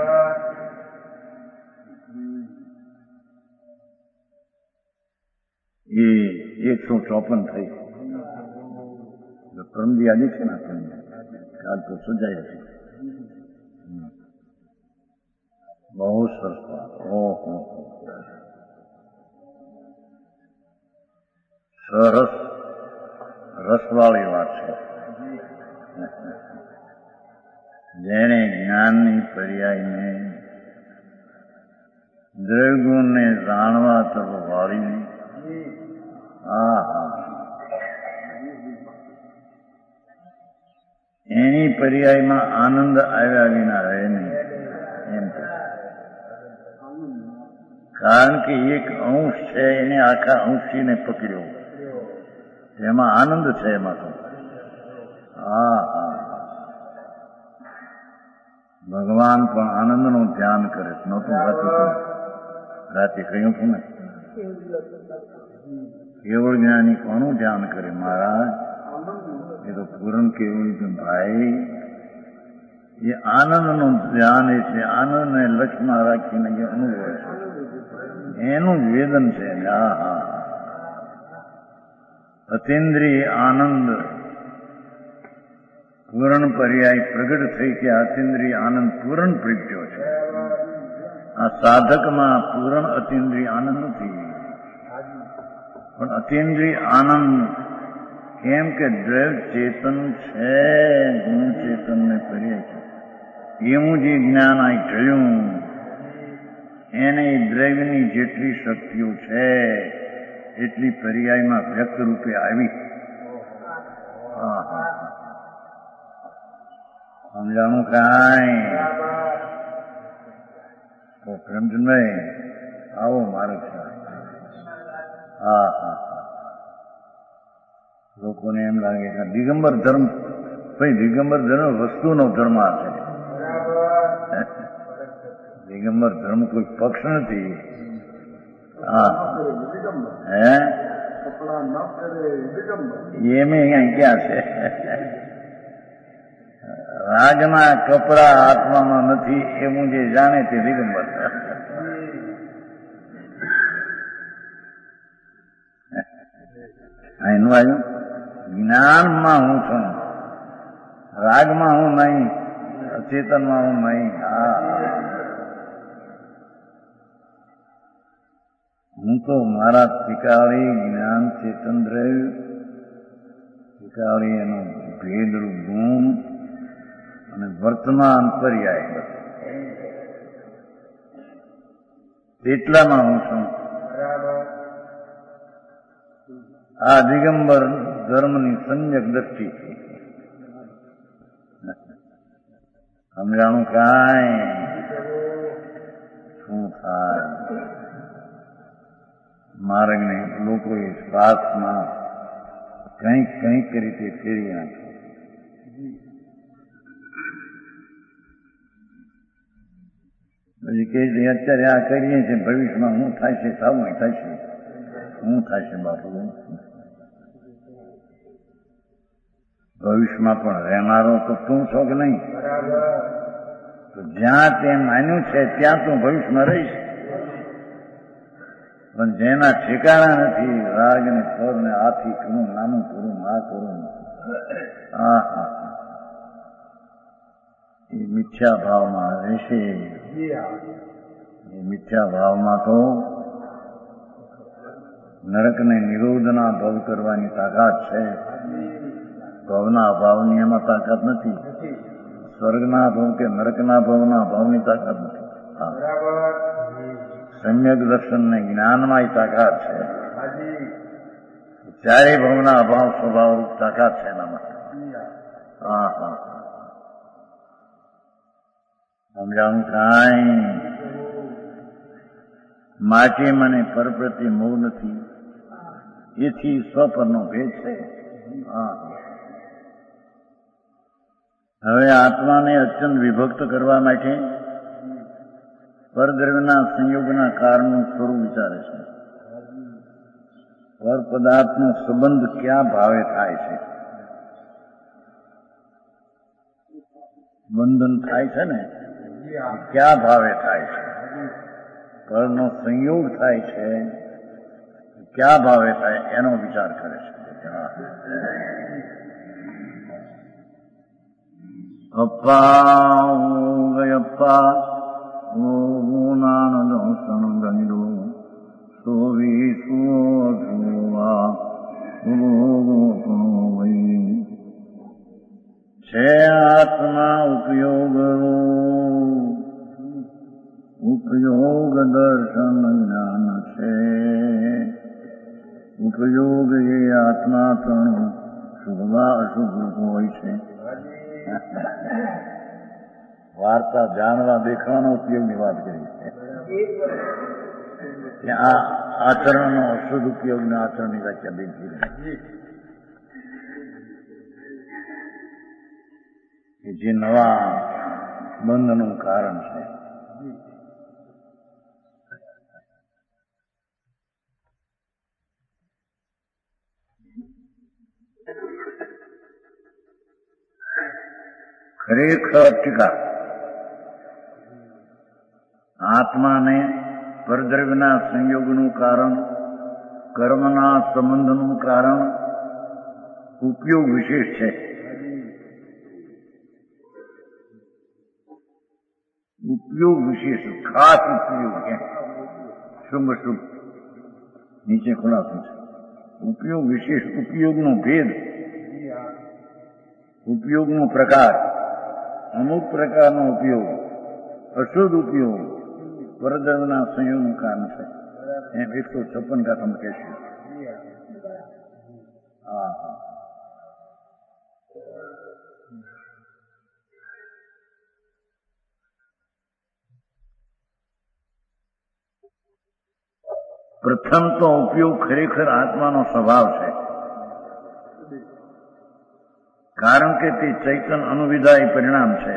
એ 154 થઈ. પરમદી આજે છે ને આપણને, કાલ તો સજાય છે. બહુ સરસ. ઓહો, સરસ રસવાળી વાત છે. જેણે જ્ઞાનની પર્યાયને દ્રવ્યગુણને જાણવા તરફ વાળી, એની પર્યાયમાં આનંદ આવ્યા વિના રહે નહીં એમ. કારણ કે એક અંશ છે, એને આખા અંશીને પકડ્યો, એમાં આનંદ છે. એમાં તો ભગવાન પણ આનંદનું ધ્યાન કરે. નહોતું રાતે કહ્યું છું ને, કેવળ જ્ઞાની કોનું ધ્યાન કરે મહારાજ? એ તો પૂરણ કેવું ભાઈ, એ આનંદનું ધ્યાન છે. આનંદને લક્ષ્યમાં રાખીને જે અનુભવ છે એનું જ વેદન છે. અતિન્દ્રિય આનંદ પૂરણ પર્યાય પ્રગટ થઈ કે અતિન્દ્રિય આનંદ પૂરણ પ્રગટ્યો છે. આ સાધકમાં પૂરણ અતિન્દ્રિય આનંદ નથી, પણ અતિન્દ્રિય આનંદ કેમ કે દ્રવ્ય ચેતન છે, ગુણ ચેતનને પર્યાય છે. એવું જે જ્ઞાન આ ઢળ્યું એને દ્રવ્યની જેટલી શક્તિઓ છે એટલી પર્યાયમાં વ્યક્ત રૂપે આવી. સમજાણું કાંઈ? તો પ્રેમચંદભાઈ આવો મારો છે. લોકોને એમ લાગે કે દિગંબર ધર્મ, ભાઈ દિગંબર ધર્મ વસ્તુનો ધર્મ છે. દિગંબર ધર્મ કોઈ પક્ષ નથી. એમ અહીંયા ક્યાં છે? રાજના કપડા આત્મામાં નથી એવું જે જાણે તે દિગંબર. એનું આવ્યું જ્ઞાનમાં હું છું, રાગમાં હું નહીં, અચેતનમાં હું નહીં. હું તો મારા તિકાળી જ્ઞાન ચેતન દ્રવ્ય, તિકાળી એનો ભેદરૂપ ગુણ અને વર્તમાન પર્યાય એટલામાં હું છું. આ દિગંબર ધર્મની સંયક દ્રષ્ટિ છે. સમજાણું કાંઈ? શું થાય? માર્ગને લોકોએ શ્વાસમાં કંઈક રીતે ફેરવી નાખ્યો. પછી કે અત્યારે આ કરીએ છીએ, ભવિષ્યમાં શું થાય છે? સાવું થાય છે. શું થાય છે બાપુ? ભવિષ્યમાં પણ રહેનારો તો તું છો કે નહીં? તો જ્યાં તે માન્યું છે ત્યાં તું ભવિષ્યમાં રહીશ. પણ જેના ઠેકાણા નથી, રાગ ને ફર ને આથી કરું, નાનું કરું, આ કરું, એ મિથ્યા ભાવમાં રહેશે. એ મિથ્યા ભાવમાં તો નરકને નિરોધના ભવ કરવાની તાકાત છે. ભવના અભાવની એમાં તાકાત નથી. સ્વર્ગના ભવ કે નરકના ભવના અભાવની તાકાત નથી. સમ્યક દર્શન ને જ્ઞાનમાં તાકાત છે. ચારે ભવના અભાવ સ્વભાવ તાકાત છે એના માટે. સમજાણું કાંઈ? માટે મને પર પ્રત્યે મોહ નથી, એથી સ્વપરનો ભેદ છે. હવે આત્માને અત્યંત વિભક્ત કરવા માટે પરદ્રવ્યના સંયોગના કારણનું સ્વરૂપ વિચારે છે. પર પદાર્થનો સંબંધ ક્યાં ભાવે થાય છે? બંધન થાય છે ને, ક્યાં ભાવે થાય છે? પરનો સંયોગ થાય છે, ક્યાં ભાવે થાય એનો વિચાર કરે છે. અપ્પા ગયપ્પા નાનદંસન ગંડો સોવી સોવા છે આત્મા ઉપયોગ દર્શન જ્ઞાન છે. ઉપયોગ એ આત્મા ત્રણ શુભવા અશુભ હોય છે. વાર્તા જાણવા દેખાવાનો ઉપયોગની વાત કરી છે. આ આચરણનો અશુદ્ધ ઉપયોગ ને આચરણની વ્યાખ્યા બિલકુલ કે જે નવા બંધનું કારણ છે. ખરેખર ટીકા આત્માને પરદ્રવ્યના સંયોગનું કારણ, કર્મના સંબંધનું કારણ ઉપયોગ વિશેષ છે. ઉપયોગ વિશેષ ખાસ ઉપયોગ છે. શુભ શુભ નીચે ખુલાસો છે. ઉપયોગ વિશેષ, ઉપયોગનો ભેદ, ઉપયોગનો પ્રકાર અમુક પ્રકારનો ઉપયોગ, અશુદ્ધ ઉપયોગ પરદ્રવ્યના સંયોગનું કારણ છે. એમ 156 ગાથામાં કહેશું. હા હા. પ્રથમ તો ઉપયોગ ખરેખર આત્માનો સ્વભાવ છે, કારણ કે તે ચૈતન અનુવિધાય પરિણામ છે.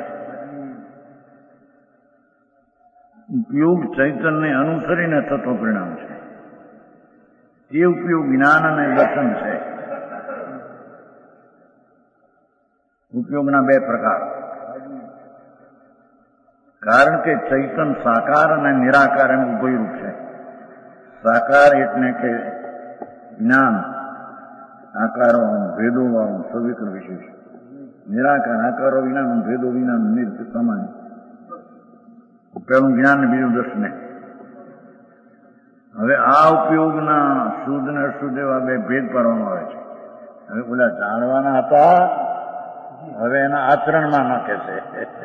ઉપયોગ ચૈતનને અનુસરીને થતો પરિણામ છે. તે ઉપયોગ જ્ઞાન અને દર્શન છે. ઉપયોગના બે પ્રકાર, કારણ કે ચૈતન સાકાર અને નિરાકાર એમ ઉભયરૂપ છે. સાકાર એટલે કે જ્ઞાન, આકારો ભેદો વાળું સવિકલ વિશેષ. નિરાકાર આકારો વિનાનું ભેદો વિનાનું નિર્ત સમાન. પેલું જ્ઞાન ને બીજું દર્શન. હવે આ ઉપયોગના શુદ્ધ ને અશુદ્ધ એવા બે ભેદ પાડવામાં આવે છે. હવે બોલા જાણવાના હતા, હવે એના આચરણમાં નાખે છે.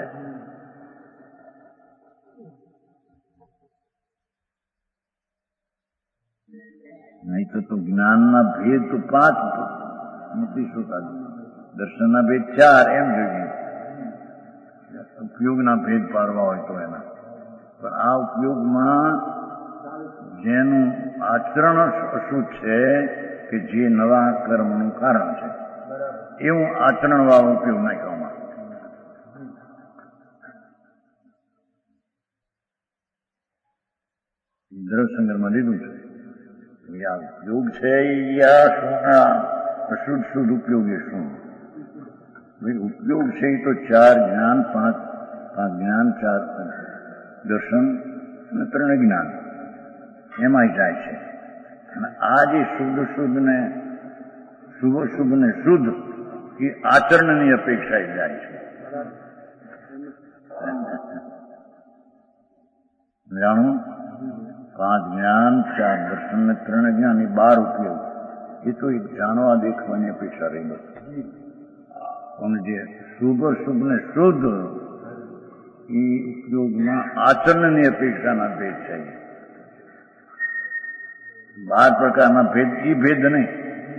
નહીં તો જ્ઞાનના ભેદ તો 5 નથી શોધાતું, દર્શનના ભેદ 4 એમ જોઈએ. ઉપયોગના ભેદ પાડવા હોય તો એના પણ આ ઉપયોગમાં જેનું આચરણ અશુદ્ધ છે કે જે નવા કર્મનું કારણ છે, એવું આચરણ વાળો ઉપયોગ નાખવામાં. દ્રવસંગરમાં લીધું છે. ઉપયોગ છે અશુદ્ધ શુદ્ધ ઉપયોગ એ શું? ઉપયોગ છે એ તો 4 જ્ઞાન, 5 જ્ઞાન, 4 દર્શન અને 3 જ્ઞાન એમાં જાય છે. અને આ જે શુદ્ધ શુદ્ધ ને શુભ શુભ ને શુદ્ધ એ આચરણની અપેક્ષા જાય છે. જાણું? 5 જ્ઞાન, 4 દર્શન ને 3 જ્ઞાન એ 12 ઉપયોગ. એ તો એક જાણવા દેખવાની અપેક્ષા રહી નથી. પણ જે શુભ શુભ ને શુદ્ધ એ ઉપયોગમાં આચરણની અપેક્ષાના ભેદ છે. 12 પ્રકારના ભેદ એ ભેદ નહીં.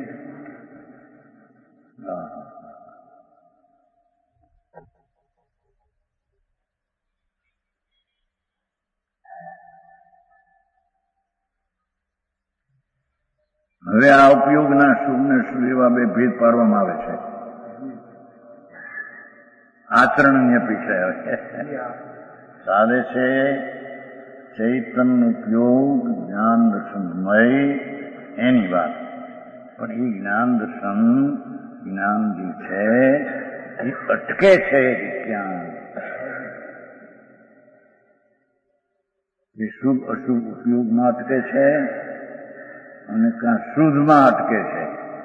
હવે આ ઉપયોગના શુભ ને શુભ એવા બે ભેદ પાડવામાં આવે છે. આચરણની અપેક્ષા ચાલે છે. ચૈતન ઉપયોગ જ્ઞાન દર્શનમય એની વાત. પણ એ જ્ઞાન દર્શન જ્ઞાન જે છે એ અટકે છે ક્યાં? એ શુભ અશુભ ઉપયોગમાં અટકે છે અને ક્યાં શુદ્ધમાં અટકે છે.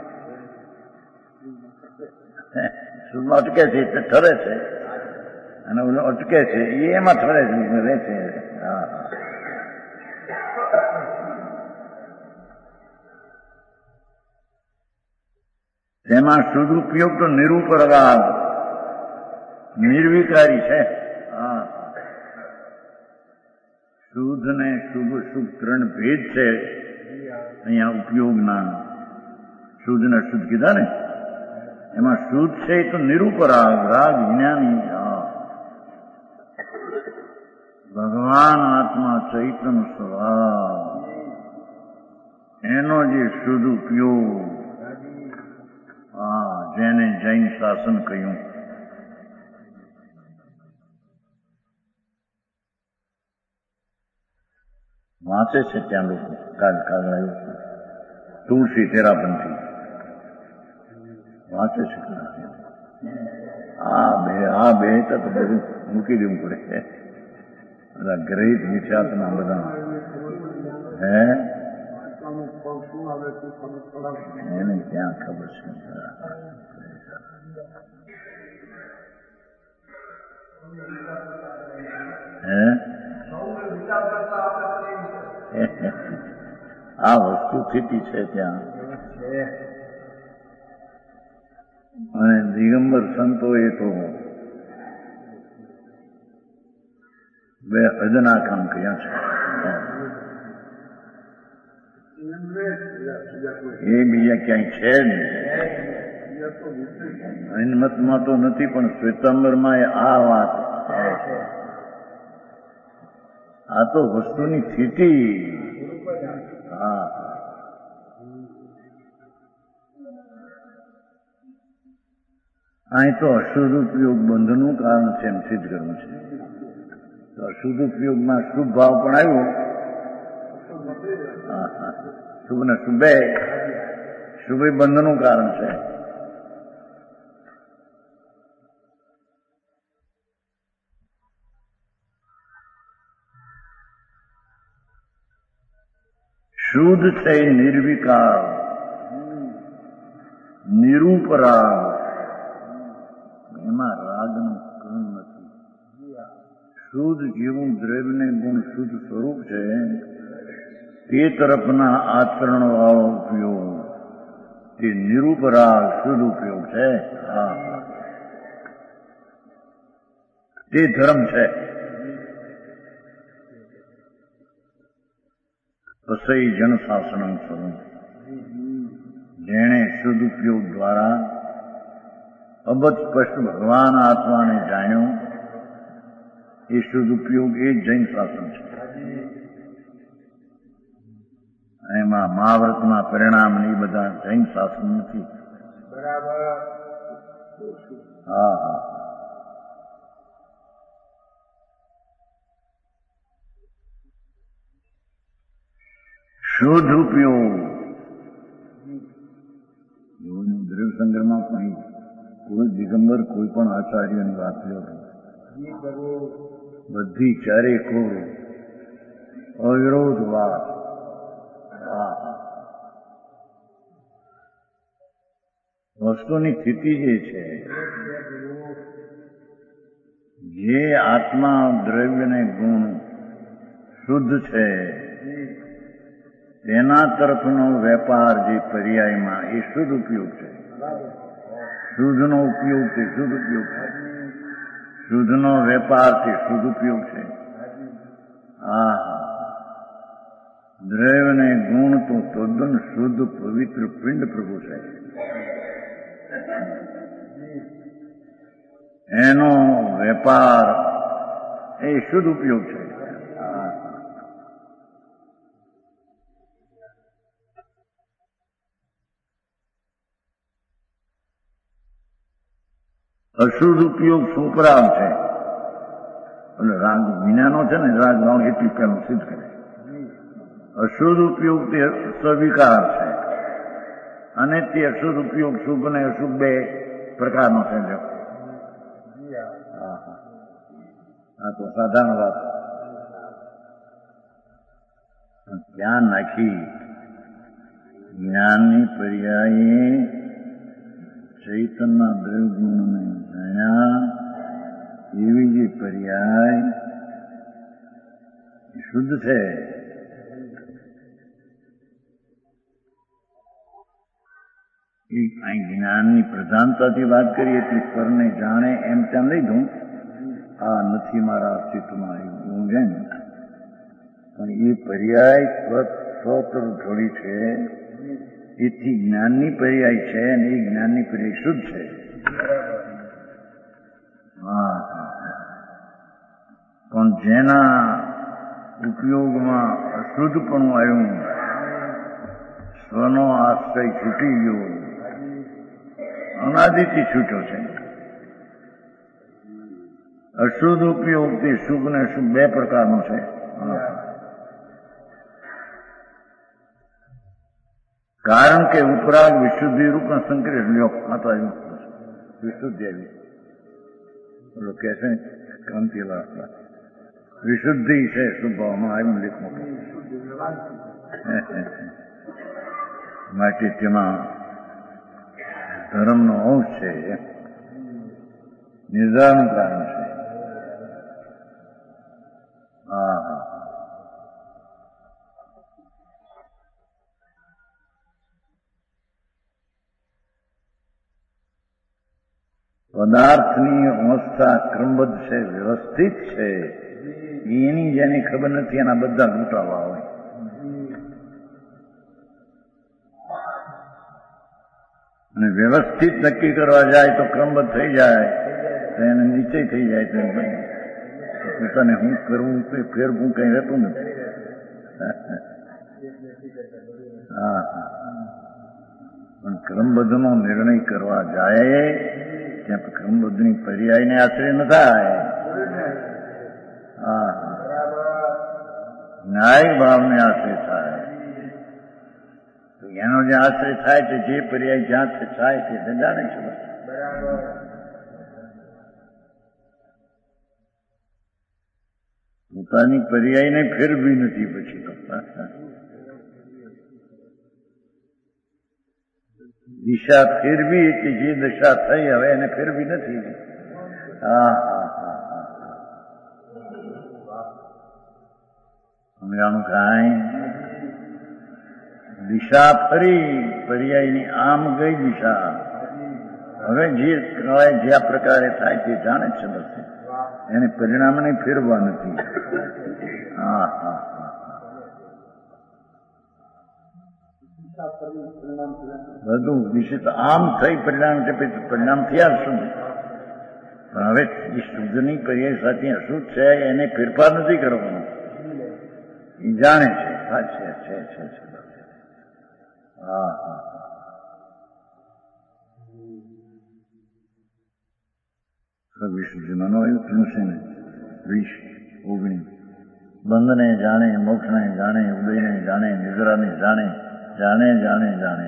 શુદ્ધમાં અટકે છે એટલે ઠરે છે, અને ઓલો અટકે છે એ એમાં ઠરે છે, રહે છે. તેમાં શુદ્ધ ઉપયોગ તો નિરૂપરવાદ નિર્વિકારી છે. શુદ્ધ ને શુભ શુભ 3 ભેદ છે અહીંયા ઉપયોગના. શુદ્ધ ને શુદ્ધ કીધા ને, એમાં શુદ્ધ છે એ તો નિરૂપરાગ રાગ જ્ઞાની. ભગવાન આત્મા ચૈતન સ્વભાવ એનો જે શુદ્ધ ઉપયોગ, જેને જૈન શાસન કહ્યું. વાંચે છે ત્યાં લોકો કાલ તુલસી તેરાપંથી વાંચે છે. આ બે તો બધું મૂકી દેવું પડે. બધા ગ્રહિત વિચારના બધા એને ક્યાં ખબર છે. આ વસ્તુ સ્થિતિ છે ત્યાં. અને દિગંબર સંતો એ તો બે હદના કામ કર્યા છે. એ બીજા ક્યાંય છે જ નહીં. અહિંમતમાં તો નથી, પણ શ્વેતાંબરમાં આ વાત. આ તો વસ્તુની સ્થિતિ. હા, અહીં તો અશુદ્ધ ઉપયોગ બંધનું કારણ છે એમ સિદ્ધ કરવું છે. તો અશુદ્ધ ઉપયોગમાં શુભ ભાવ પણ આવ્યો. શુભ ને શુભે, શુભે બંધનું કારણ છે. શુદ્ધ છે નિર્વિકાર, નિરૂપરાગ, એમાં રાગનું કણ નથી. શુદ્ધ જેવું દ્રવ્યને ગુણ શુદ્ધ સ્વરૂપ છે, તે તરફના આચરણ વાળો ઉપયોગ તે નિરૂપરાગ શુદ્ધ ઉપયોગ છે. હા, તે ધર્મ છે. તસૈ જન શાસન સ્વરૂપ, જેણે શુદ્ધ ઉપયોગ દ્વારા અબધ સ્પષ્ટ ભગવાન આત્માને જાણ્યો, એ શુદ્ધ ઉપયોગ એ જૈન શાસન છે. એમાં મહાવ્રતના પરિણામ એ બધા જૈન શાસન નથી. બરાબર. હા, હા. શુદ્ધ ઉપયોગ દ્રવ્ય સંગ્રહમાં કોઈ દિગંબર કોઈ પણ આચાર્યની વાત લો, બધી ચારે કોર અવિરોધ વાત. વસ્તુની સ્થિતિ જે છે, જે આત્મા દ્રવ્ય ને ગુણ શુદ્ધ છે, તેના તરફનો વેપાર જે પર્યાયમાં એ શુદ્ધ ઉપયોગ છે. શુદ્ધનો ઉપયોગ તે શુદ્ધ ઉપયોગ છે. શુદ્ધનો વેપાર તે શુદ્ધ ઉપયોગ છે. હા, દ્રવ્ય ને ગુણ તો તદ્દન શુદ્ધ પવિત્ર પિંડ પ્રભુ છે. એનો વેપાર એ શુદ્ધ ઉપયોગ છે. અશુદ્ધ ઉપયોગ સુપરાગ છે. એટલે રાગ વિનાનો છે ને, રાગ ગાઉન એટલી પેલું સિદ્ધ કરે. અશુદ્ધ ઉપયોગ તે સ્વવિકાર છે, અને તે અશુદ્ધ ઉપયોગ શુભ ને અશુભ બે પ્રકારનો છે. આ તો સાધારણ વાત. ધ્યાન નાખી જ્ઞાનની પર્યાયે ચૈતનના દ્રવ્ય ગુણને જાણ્યા, એવી જે પર્યાય શુદ્ધ છે, એ અહીં જ્ઞાનની પ્રધાનતાથી વાત કરીએ એટલે પરને જાણે એમ ત્યાં લીધું. આ નથી મારા અસ્તિત્વમાં એવું છે ને, પણ એ પર્યાય સ્વતર જોડી છે, એથી જ્ઞાનની પર્યાય છે, અને એ જ્ઞાનની પર્યાય શુદ્ધ છે. હા, પણ જેના ઉપયોગમાં અશુદ્ધપણું આવ્યું, સ્વનો આશ્રય છૂટી ગયો, અનાદિથી છૂટ્યો છે. અશુદ્ધ ઉપયોગ તે શુભ ને અશુભ બે પ્રકારનો છે. કારણ કે ઉપરાગ વિશુદ્ધિ રૂપના સંકલિત લ્યો આ તો આવ્યું વિશુદ્ધિ આવી કે છે ક્રાંતિલા વિશુદ્ધિ છે સ્વભાવમાં આવ્યું લેખમાં. માટે તેમાં ધર્મનો અંશ છે, નિર્ધારણ કારણ છે. હા, પદાર્થની અવસ્થા ક્રમબદ્ધ છે, વ્યવસ્થિત છે, એની જેની ખબર નથી એના બધા લૂંટાવા હોય. અને વ્યવસ્થિત નક્કી કરવા જાય તો ક્રમબદ્ધ થઈ જાય તો એને નિશ્ચય થઈ જાય તો પોતાને હું કરવું કે ફેરવું કઈ રહેતું નથી. હા, પણ ક્રમબદ્ધનો નિર્ણય કરવા જાય ત્યાં ક્રમબદ્ધની પર્યાયને આશ્રય ન થાય. હા, ન્યાયિક ભાવને આશ્રય થાય. તો એનો જે આશ્રય થાય તે જે પર્યાય જ્યાં થાય તે જાણે છે. પોતાની પર્યાયને ફેરવી નથી પછી તો દિશા ફેરવી કે જે દશા થઈ હવે એને ફેરવી નથી. હા હા હા હા, સમજાણું કાંઈ? દિશા ફરી પર્યાયની આમ ગઈ દિશા. હવે જે કહેવાય જે આ પ્રકારે થાય તે જાણે છે બસ, એને પરિણામને ફેરવા નથી. હા હા હા, બધું વિશેષ આમ થઈ પરિણામ છે, પછી પરિણામ થયા શું? પણ હવે એ શુદ્ધની પર્યાય સાથે અશુદ્ધ છે એને ફેરફાર નથી કરવાનો. એ જાણે છે. હા છે છે છે. હા હા, વિશુદ્ધિનો એવું છે ને 20-19 બંધને જાણે, મોક્ષને જાણે, ઉદયને જાણે, નિદ્રાને જાણે, જાણે જાણે જાણે.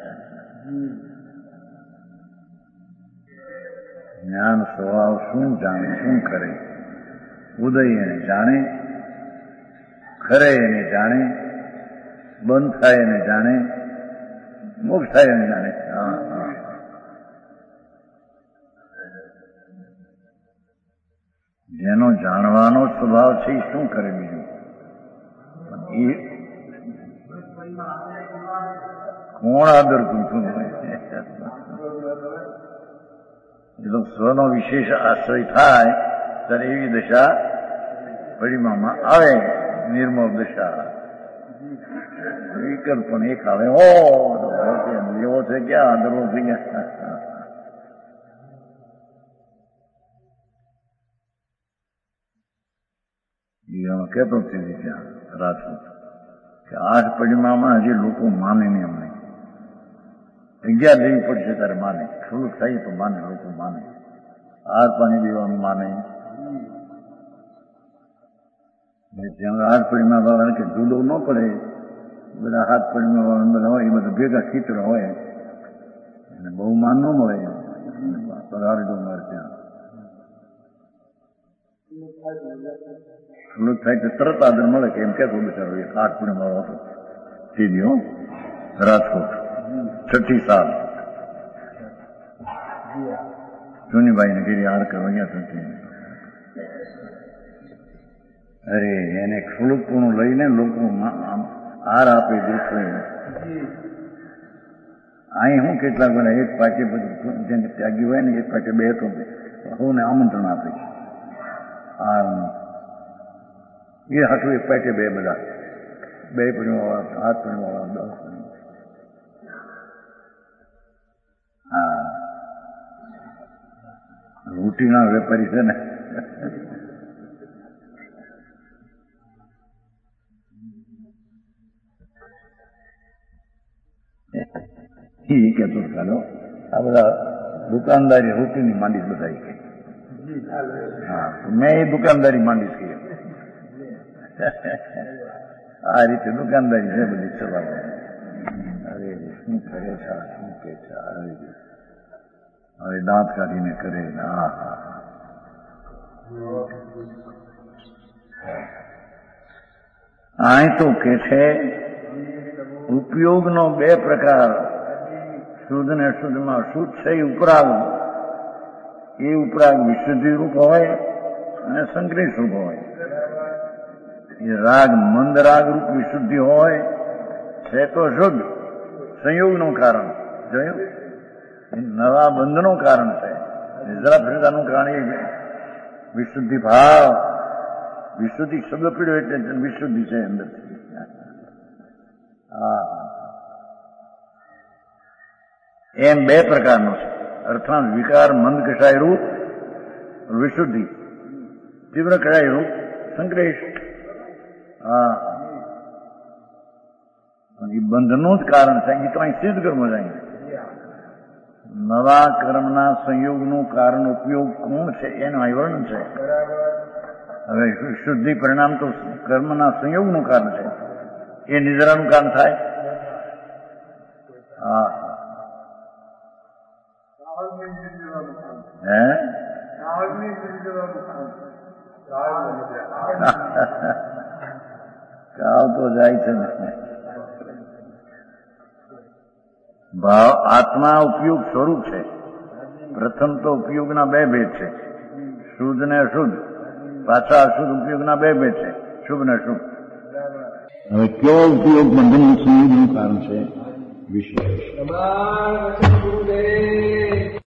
જ્ઞાન સ્વભાવ શું જાણે, શું કરે? ઉદય એને જાણે, ખરે એને જાણે, બંધ થાય એને જાણે, મોક્ષ થાય એને જાણે. હા હા, જેનો જાણવાનો સ્વભાવ છે એ શું કરે બીજું? એ કોણ આદર કરતું હોય? એ તો સ્વનો વિશેષ આશ્રય થાય ત્યારે એવી દશા પરિમામાં આવે, નિર્મળ દશા. વિકલ્પ પણ એક આવે, એવો છે ક્યાં આદરવો થઈ ગયા. કહેતો હતી ત્યાં રાજકોટ કે 8 પરિમામાં હજી લોકો માને નહીં. અમને 11 દેવી પડશે ત્યારે માને, થોડુંક થાય તો માને, લોકો માને. 8 પાણી દેવાનું માને. જ્યાં 8 પરિમા વાળા કે જુદો ન પડે, બધા 7 પરિમા વાળા બધા હોય એ બધા ભેગા ચિત્ર હોય અને બહુ માન ન મળે. પધારજો મારે ત્યાં થોડુંક થાય તો તરત આદર મળે કે એમ કેતો બિચારો 8 પૂર્ણ વાળો હતો સીધો રાજકોટ 6ઠી સાલ જૂનીબાઈને ગીરી હાર કરવા ગયા થતી. અરે એને થોડુંકપૂર્ણ લઈને લોકો હાર આપે દેખો. અહીં હું કેટલાક બધા એક પાકે બધું જેને ત્યાગી હોય ને એક પાકે બેઠો હું આમંત્રણ આપે છે હારનું. એ હાટું એક પાકે બે બધા 2 પરિવારવાળા 8 પરિવારવાળા 10. હા, રૂટીના વેપારી છે ને. એ કેતો ચાલો આ બધા દુકાનદારી રૂટીની માંડીશ બધા કે. હા, મેં એ દુકાનદારી માંડીશ કહી. આ રીતે દુકાનદારી છે બધી ચલાવવાની. અરે શું કરે છે, શું કે છે, હવે દાંત કાઢીને કરે. હા હા, અહીં તો કે છે ઉપયોગનો 2 પ્રકાર, શુદ્ધ ને અશુદ્ધમાં. શુદ્ધ છે એ ઉપરાગ, એ ઉપરાગ વિશુદ્ધિ રૂપ હોય અને સંગ્રહિત રૂપ હોય. એ રાગ મંદ રાગ રૂપ વિશુદ્ધિ હોય છે તો શુદ્ધ, સંયોગનું કારણ જોયું, નવા બંધનું કારણ છે. નિદ્રા ભેદાનું કારણ એ વિશુદ્ધિ ભાવ, વિશુદ્ધિ શબ્દ પીડ્યો એટલે વિશુદ્ધિ છે અંદરથી. એમ બે પ્રકારનો છે. અર્થાત વિકાર મંદ કષાય રૂપ વિશુદ્ધિ, તીવ્ર કષાય રૂપ સંગ્રેશ. એ બંધનું જ કારણ છે. એ તો અહીં સિદ્ધ કર્મ જાય. નવા કર્મના સંયોગનું કારણ ઉપયોગ કોણ છે એનું અહીં વર્ણન છે. હવે શુદ્ધિ પરિણામ તો કર્મના સંયોગનું કારણ છે. એ નિદ્રાનું કારણ થાય. કાવ તો જાય છે ને. ભાવ આત્મા ઉપયોગ સ્વરૂપ છે. પ્રથમ તો ઉપયોગના બે ભેદ છે, શુદ્ધ ને અશુદ્ધ. પાછા અશુદ્ધ ઉપયોગના બે ભેદ છે, શુભ ને અશુભ. હવે કયો ઉપયોગ બંધન સંયોગનું કારણ છે? વિશેષ